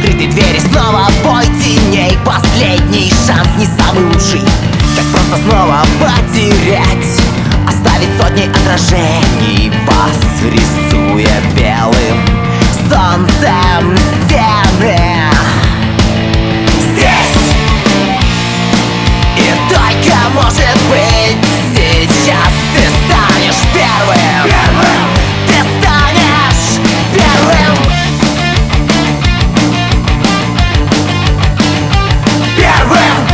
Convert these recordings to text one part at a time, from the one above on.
закрытой двери снова бой теней. Последний шанс, не самый лучший. Как просто снова потерять, оставить сотни отражений вас, рисуя белым солнцем стены. Здесь и только может быть сейчас ты станешь первым. Ты станешь первым. Первым.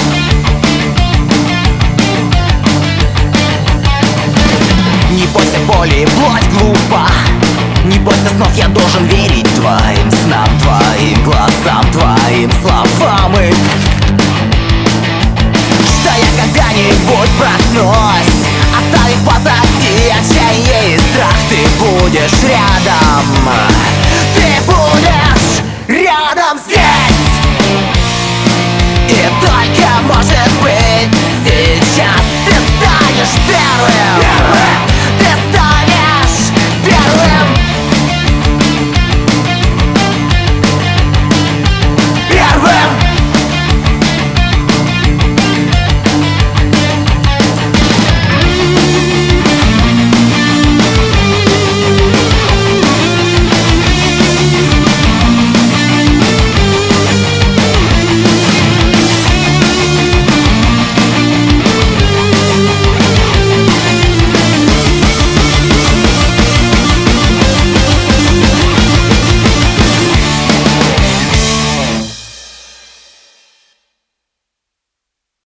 Не бойся боли, плоть глупа. Не бойся снов, я должен верить твоим снам, твоим глазам, твоим